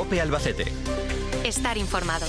COPE Albacete. Estar informado.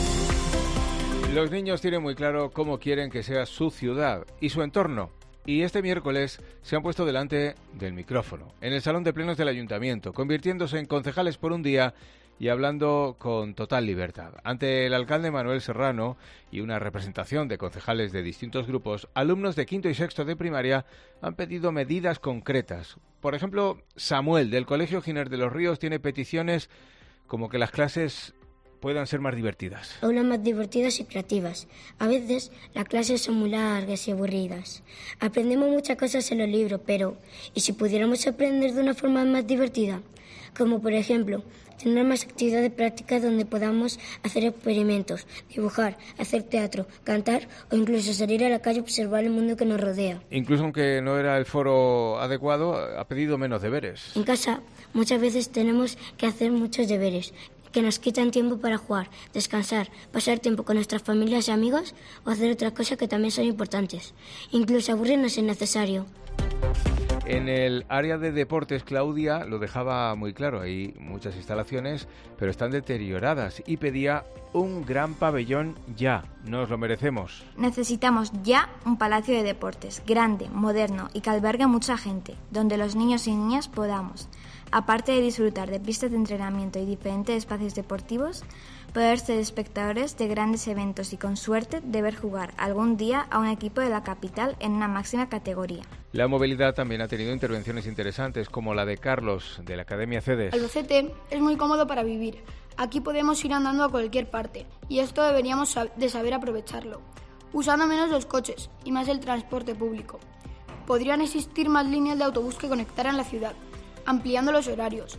Los niños tienen muy claro cómo quieren que sea su ciudad y su entorno. Y este miércoles se han puesto delante del micrófono, en el Salón de Plenos del Ayuntamiento, convirtiéndose en concejales por un día y hablando con total libertad. Ante el alcalde Manuel Serrano y una representación de concejales de distintos grupos, alumnos de quinto y sexto de primaria han pedido medidas concretas. Por ejemplo, Samuel, del Colegio Giner de los Ríos, tiene peticiones como que las clases puedan ser más divertidas. Aulas más divertidas y creativas. A veces las clases son muy largas y aburridas. Aprendemos muchas cosas en los libros, pero ¿y si pudiéramos aprender de una forma más divertida? Como por ejemplo, tener más actividades prácticas donde podamos hacer experimentos, dibujar, hacer teatro, cantar o incluso salir a la calle a observar el mundo que nos rodea. Incluso aunque no era el foro adecuado, ha pedido menos deberes. En casa muchas veces tenemos que hacer muchos deberes que nos quitan tiempo para jugar, descansar, pasar tiempo con nuestras familias y amigos o hacer otras cosas que también son importantes. Incluso aburrirnos es necesario. En el área de deportes, Claudia lo dejaba muy claro, hay muchas instalaciones, pero están deterioradas y pedía un gran pabellón ya, nos lo merecemos. Necesitamos ya un palacio de deportes, grande, moderno y que albergue mucha gente, donde los niños y niñas podamos, aparte de disfrutar de pistas de entrenamiento y diferentes espacios deportivos, poder ser espectadores de grandes eventos y con suerte de ver jugar algún día a un equipo de la capital en una máxima categoría. La movilidad también ha tenido intervenciones interesantes, como la de Carlos, de la Academia CEDES. Albacete es muy cómodo para vivir. Aquí podemos ir andando a cualquier parte y esto deberíamos de saber aprovecharlo, usando menos los coches y más el transporte público. Podrían existir más líneas de autobús que conectaran la ciudad, ampliando los horarios.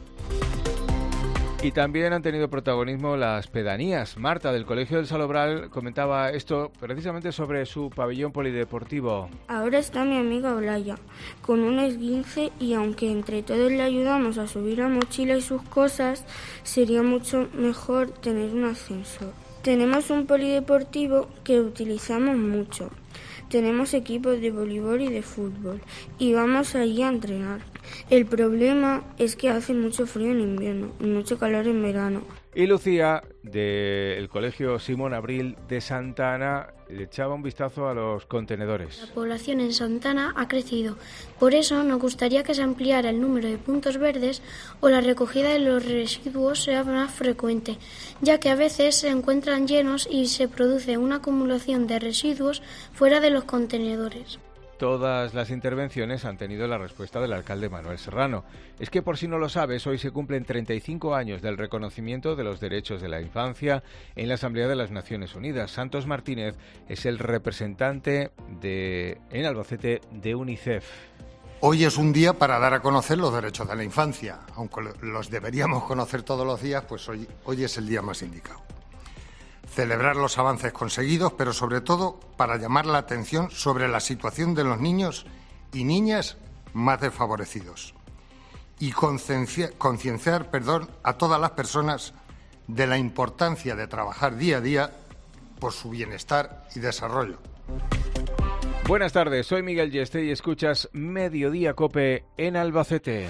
Y también han tenido protagonismo las pedanías. Marta, del Colegio del Salobral, comentaba esto precisamente sobre su pabellón polideportivo. Ahora está mi amiga Olaya, con un esguince, y aunque entre todos le ayudamos a subir la mochila y sus cosas, sería mucho mejor tener un ascensor. Tenemos un polideportivo que utilizamos mucho. Tenemos equipos de voleibol y de fútbol y vamos allí a entrenar. El problema es que hace mucho frío en invierno y mucho calor en verano. Y Lucía, del Colegio Simón Abril de Santa Ana, le echaba un vistazo a los contenedores. La población en Santa Ana ha crecido. Por eso nos gustaría que se ampliara el número de puntos verdes o la recogida de los residuos sea más frecuente, ya que a veces se encuentran llenos y se produce una acumulación de residuos fuera de los contenedores. Todas las intervenciones han tenido la respuesta del alcalde Manuel Serrano. Es que, por si no lo sabes, hoy se cumplen 35 años del reconocimiento de los derechos de la infancia en la Asamblea de las Naciones Unidas. Santos Martínez es el representante en Albacete de UNICEF. Hoy es un día para dar a conocer los derechos de la infancia. Aunque los deberíamos conocer todos los días, pues hoy es el día más indicado. Celebrar los avances conseguidos, pero sobre todo para llamar la atención sobre la situación de los niños y niñas más desfavorecidos y concienciar a todas las personas de la importancia de trabajar día a día por su bienestar y desarrollo. Buenas tardes, soy Miguel Yeste y escuchas Mediodía COPE en Albacete.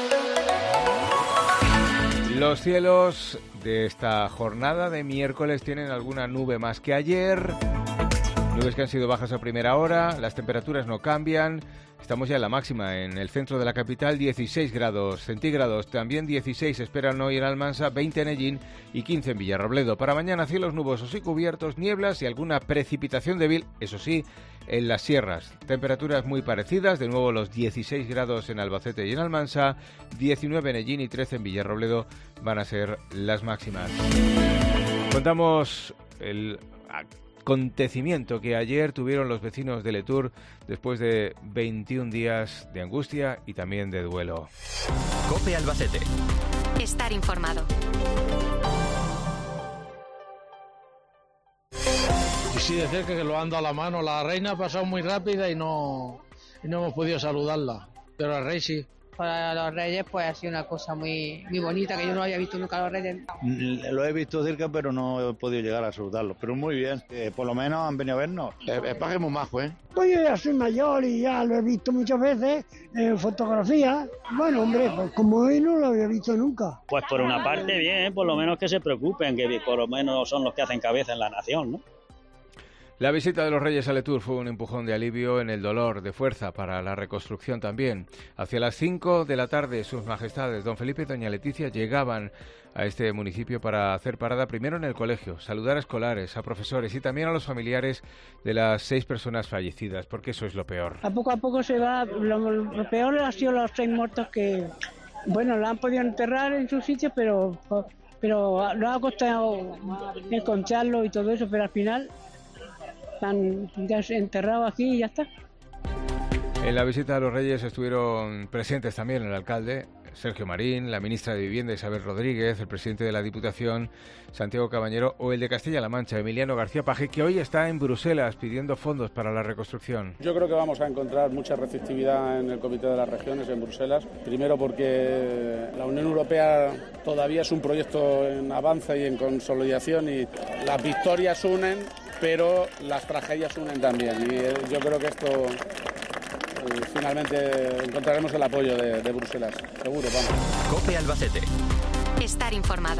Los cielos de esta jornada de miércoles tienen alguna nube más que ayer, nubes que han sido bajas a primera hora, las temperaturas no cambian, estamos ya en la máxima en el centro de la capital, 16 grados centígrados, también 16 esperan hoy en Almansa, 20 en Ellín y 15 en Villarrobledo. Para mañana cielos nubosos y cubiertos, nieblas y alguna precipitación débil, eso sí, en las sierras. Temperaturas muy parecidas, de nuevo los 16 grados en Albacete y en Almansa, 19 en Ellín y 13 en Villarrobledo van a ser las máximas. Contamos el acontecimiento que ayer tuvieron los vecinos de Letur después de 21 días de angustia y también de duelo. COPE Albacete. Estar informado. Y sí, decir que lo ando a la mano. La reina ha pasado muy rápida y no hemos podido saludarla. Pero al rey sí. para los Reyes pues ha sido una cosa muy bonita, que yo no había visto nunca a los Reyes. Lo he visto cerca, pero no he podido llegar a saludarlos, pero muy bien, por lo menos han venido a vernos. El paje es muy majo, ¿eh? Pues yo ya soy mayor y ya lo he visto muchas veces en fotografías. Bueno, hombre, pues como hoy no lo había visto nunca. Pues por una parte bien, por lo menos que se preocupen, que por lo menos son los que hacen cabeza en la nación, ¿no? La visita de los Reyes a Letour fue un empujón de alivio en el dolor, de fuerza para la reconstrucción también. Hacia las 5 de la tarde, sus majestades, don Felipe y doña Leticia, llegaban a este municipio para hacer parada primero en el colegio, saludar a escolares, a profesores y también a los familiares de las 6 personas fallecidas, porque eso es lo peor. A poco se va, lo peor ha sido los 6 muertos que, bueno, lo han podido enterrar en su sitio, pero nos ha costado encontrarlo y todo eso, pero al final están ya enterrados aquí y ya está. En la visita a los Reyes estuvieron presentes también el alcalde Sergio Marín, la ministra de Vivienda Isabel Rodríguez, el presidente de la Diputación Santiago Cabañero o el de Castilla-La Mancha Emiliano García Paje, que hoy está en Bruselas pidiendo fondos para la reconstrucción. Yo creo que vamos a encontrar mucha receptividad en el Comité de las Regiones en Bruselas, primero porque la Unión Europea todavía es un proyecto en avance y en consolidación y las victorias unen, pero las tragedias unen también, y yo creo que esto finalmente encontraremos el apoyo de Bruselas, seguro, vamos. COPE Albacete. Estar informado.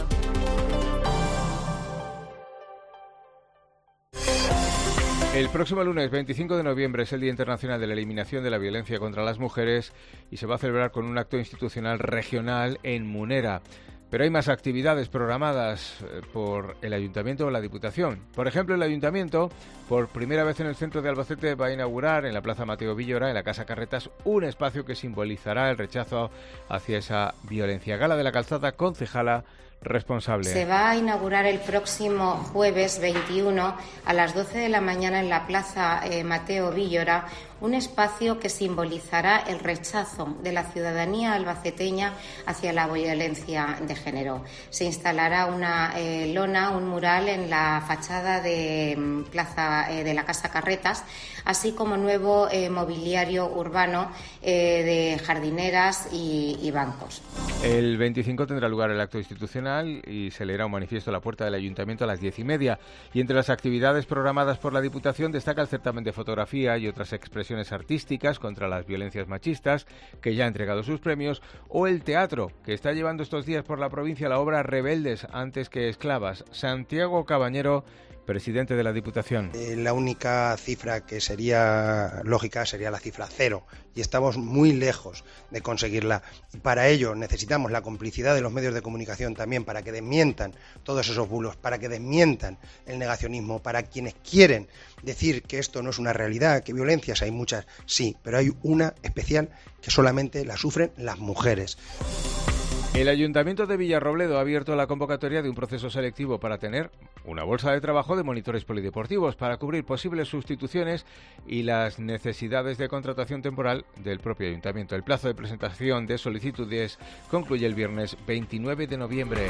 El próximo lunes 25 de noviembre es el Día Internacional de la Eliminación de la Violencia contra las Mujeres y se va a celebrar con un acto institucional regional en Munera. Pero hay más actividades programadas por el Ayuntamiento o la Diputación. Por ejemplo, el Ayuntamiento, por primera vez en el centro de Albacete, va a inaugurar en la Plaza Mateo Villora, en la Casa Carretas, un espacio que simbolizará el rechazo hacia esa violencia. Gala de la Calzada, concejala responsable. Se va a inaugurar el próximo jueves 21 a las 12 de la mañana en la Plaza Mateo Villora, un espacio que simbolizará el rechazo de la ciudadanía albaceteña hacia la violencia de género. Se instalará una lona, un mural en la fachada de Plaza de la Casa Carretas, así como nuevo mobiliario urbano de jardineras y bancos. El 25 tendrá lugar el acto institucional y se leerá un manifiesto a la puerta del Ayuntamiento a las 10:30. Y entre las actividades programadas por la Diputación destaca el certamen de fotografía y otras expresiones artísticas contra las violencias machistas, que ya ha entregado sus premios, o el teatro, que está llevando estos días por la provincia la obra Rebeldes antes que esclavas. Santiago Cabañero, presidente de la Diputación. La única cifra que sería lógica sería la cifra 0 y estamos muy lejos de conseguirla. Y para ello necesitamos la complicidad de los medios de comunicación también para que desmientan todos esos bulos, para que desmientan el negacionismo, para quienes quieren decir que esto no es una realidad, que violencias hay muchas, sí, pero hay una especial que solamente la sufren las mujeres. El Ayuntamiento de Villarrobledo ha abierto la convocatoria de un proceso selectivo para tener una bolsa de trabajo de monitores polideportivos para cubrir posibles sustituciones y las necesidades de contratación temporal del propio Ayuntamiento. El plazo de presentación de solicitudes concluye el viernes 29 de noviembre.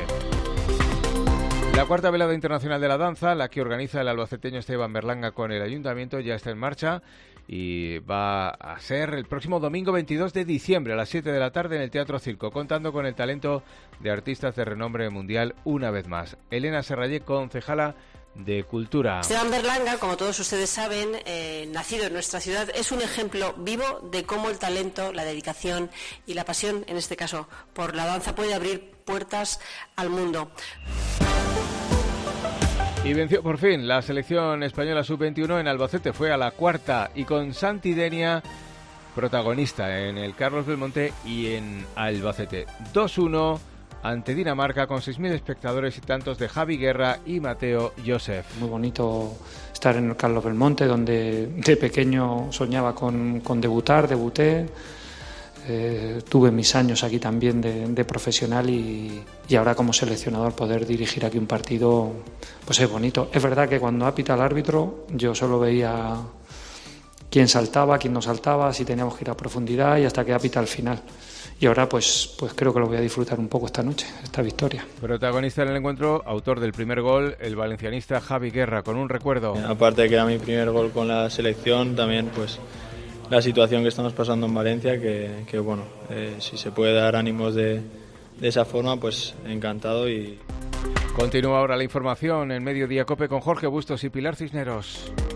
La cuarta velada internacional de la danza, la que organiza el albaceteño Esteban Berlanga con el Ayuntamiento, ya está en marcha y va a ser el próximo domingo 22 de diciembre a las 7 de la tarde en el Teatro Circo, contando con el talento de artistas de renombre mundial una vez más. Elena Serrallé, concejala de Cultura. Esteban Berlanga, como todos ustedes saben, nacido en nuestra ciudad, es un ejemplo vivo de cómo el talento, la dedicación y la pasión, en este caso por la danza, puede abrir puertas al mundo. Y venció por fin la selección española sub-21 en Albacete, fue a la cuarta y con Santi Denia protagonista en el Carlos Belmonte y en Albacete. 2-1 ante Dinamarca con 6.000 espectadores y tantos de Javi Guerra y Mateo Josef. Muy bonito estar en el Carlos Belmonte, donde de pequeño soñaba con debuté. Tuve mis años aquí también de profesional y ahora como seleccionador poder dirigir aquí un partido pues es bonito. Es verdad que cuando apita el árbitro yo solo veía quién saltaba, quién no saltaba, si teníamos que ir a profundidad y hasta que apita al final. Y ahora pues creo que lo voy a disfrutar un poco esta noche, esta victoria. Protagonista en el encuentro, autor del primer gol, el valencianista Javi Guerra, con un recuerdo. Aparte de que era mi primer gol con la selección, también pues la situación que estamos pasando en Valencia, que bueno, si se puede dar ánimos de esa forma, pues encantado. Y continúa ahora la información en Mediodía COPE con Jorge Bustos y Pilar Cisneros.